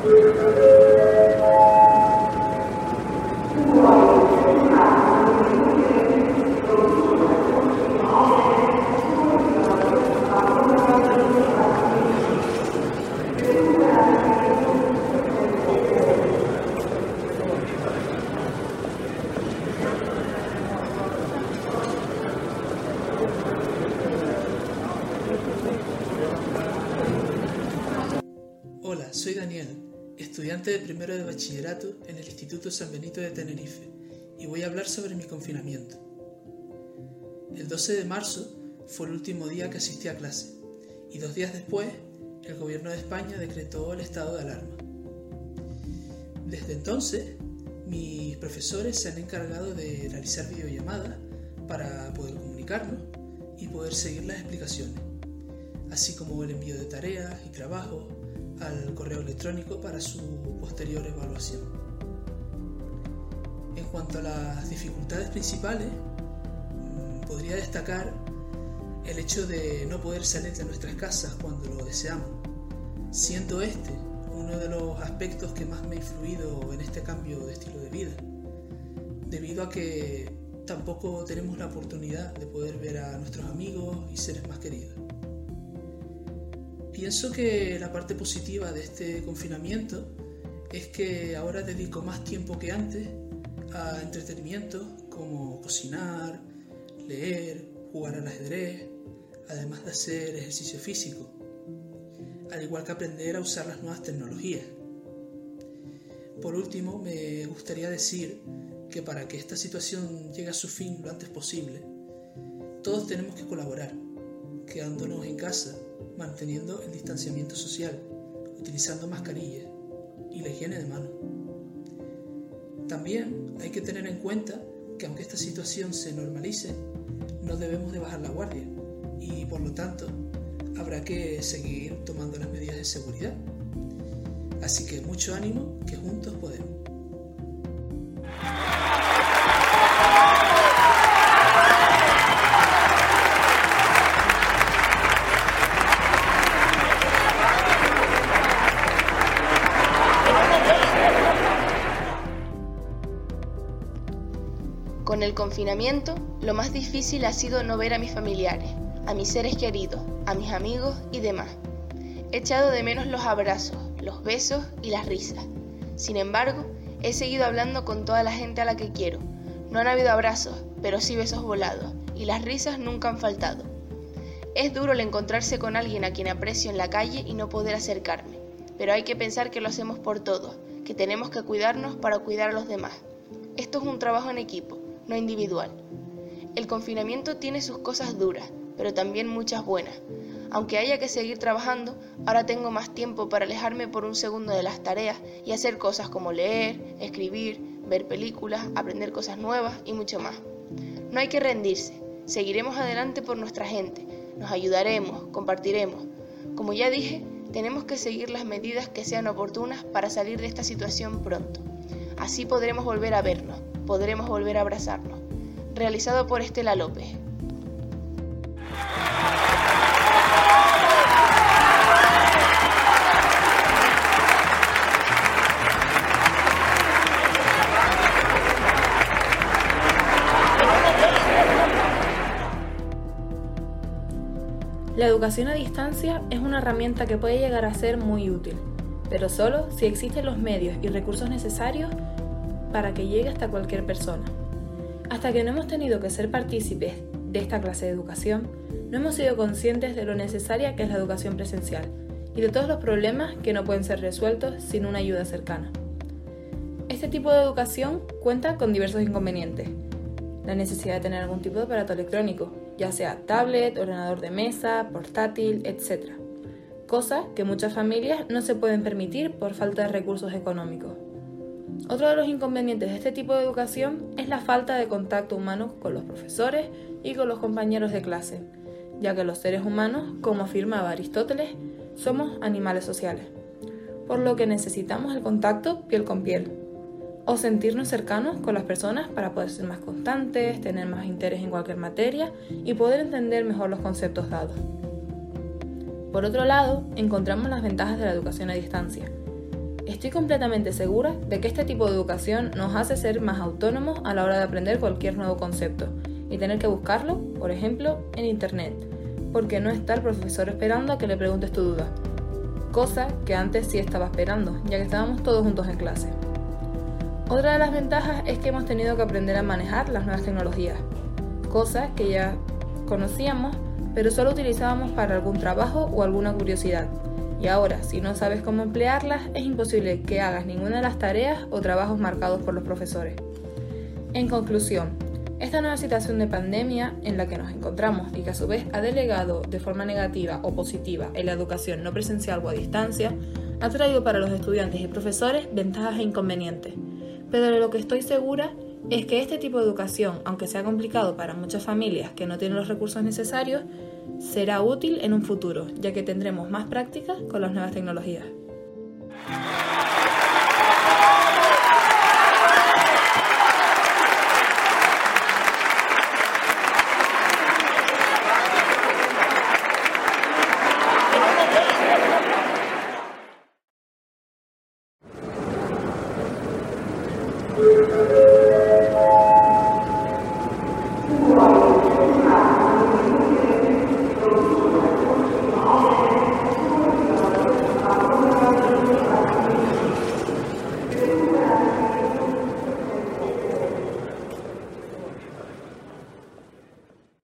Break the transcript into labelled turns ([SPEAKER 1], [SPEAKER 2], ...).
[SPEAKER 1] Hola, soy Daniel, estudiante de primero de bachillerato en el Instituto San Benito de Tenerife, y voy a hablar sobre mi confinamiento. El 12 de marzo fue el último día que asistí a clase, y 2 días después, el gobierno de España decretó el estado de alarma. Desde entonces, mis profesores se han encargado de realizar videollamadas para poder comunicarnos y poder seguir las explicaciones, así como el envío de tareas y trabajos al correo electrónico para su posterior evaluación. En cuanto a las dificultades principales, podría destacar el hecho de no poder salir de nuestras casas cuando lo deseamos, siendo este uno de los aspectos que más me ha influido en este cambio de estilo de vida, debido a que tampoco tenemos la oportunidad de poder ver a nuestros amigos y seres más queridos. Pienso que la parte positiva de este confinamiento es que ahora dedico más tiempo que antes a entretenimientos como cocinar, leer, jugar al ajedrez, además de hacer ejercicio físico, al igual que aprender a usar las nuevas tecnologías. Por último, me gustaría decir que para que esta situación llegue a su fin lo antes posible, todos tenemos que colaborar, quedándonos en casa, manteniendo el distanciamiento social, utilizando mascarillas y la higiene de manos. También hay que tener en cuenta que aunque esta situación se normalice, no debemos de bajar la guardia y por lo tanto habrá que seguir tomando las medidas de seguridad. Así que mucho ánimo, que juntos podemos.
[SPEAKER 2] Con el confinamiento, lo más difícil ha sido no ver a mis familiares, a mis seres queridos, a mis amigos y demás. He echado de menos los abrazos, los besos y las risas. Sin embargo, he seguido hablando con toda la gente a la que quiero. No han habido abrazos, pero sí besos volados, y las risas nunca han faltado. Es duro el encontrarse con alguien a quien aprecio en la calle y no poder acercarme, pero hay que pensar que lo hacemos por todos, que tenemos que cuidarnos para cuidar a los demás. Esto es un trabajo en equipo, no individual. El confinamiento tiene sus cosas duras, pero también muchas buenas. Aunque haya que seguir trabajando, ahora tengo más tiempo para alejarme por un segundo de las tareas y hacer cosas como leer, escribir, ver películas, aprender cosas nuevas y mucho más. No hay que rendirse, seguiremos adelante por nuestra gente, nos ayudaremos, compartiremos. Como ya dije, tenemos que seguir las medidas que sean oportunas para salir de esta situación pronto. Así podremos volver a vernos, podremos volver a abrazarnos. Realizado por Estela López.
[SPEAKER 3] La educación a distancia es una herramienta que puede llegar a ser muy útil, pero solo si existen los medios y recursos necesarios para que llegue hasta cualquier persona. Hasta que no hemos tenido que ser partícipes de esta clase de educación, no hemos sido conscientes de lo necesaria que es la educación presencial y de todos los problemas que no pueden ser resueltos sin una ayuda cercana. Este tipo de educación cuenta con diversos inconvenientes. La necesidad de tener algún tipo de aparato electrónico, ya sea tablet, ordenador de mesa, portátil, etc. Cosas que muchas familias no se pueden permitir por falta de recursos económicos. Otro de los inconvenientes de este tipo de educación es la falta de contacto humano con los profesores y con los compañeros de clase, ya que los seres humanos, como afirmaba Aristóteles, somos animales sociales, por lo que necesitamos el contacto piel con piel, o sentirnos cercanos con las personas para poder ser más constantes, tener más interés en cualquier materia y poder entender mejor los conceptos dados. Por otro lado, encontramos las ventajas de la educación a distancia. Estoy completamente segura de que este tipo de educación nos hace ser más autónomos a la hora de aprender cualquier nuevo concepto y tener que buscarlo, por ejemplo, en internet, porque no está el profesor esperando a que le preguntes tu duda, cosa que antes sí estaba esperando, ya que estábamos todos juntos en clase. Otra de las ventajas es que hemos tenido que aprender a manejar las nuevas tecnologías, cosas que ya conocíamos, pero solo utilizábamos para algún trabajo o alguna curiosidad. Y ahora, si no sabes cómo emplearlas, es imposible que hagas ninguna de las tareas o trabajos marcados por los profesores. En conclusión, esta nueva situación de pandemia en la que nos encontramos y que a su vez ha delegado de forma negativa o positiva en la educación no presencial o a distancia, ha traído para los estudiantes y profesores ventajas e inconvenientes. Pero de lo que estoy segura es que este tipo de educación, aunque sea complicado para muchas familias que no tienen los recursos necesarios, será útil en un futuro, ya que tendremos más práctica con las nuevas tecnologías.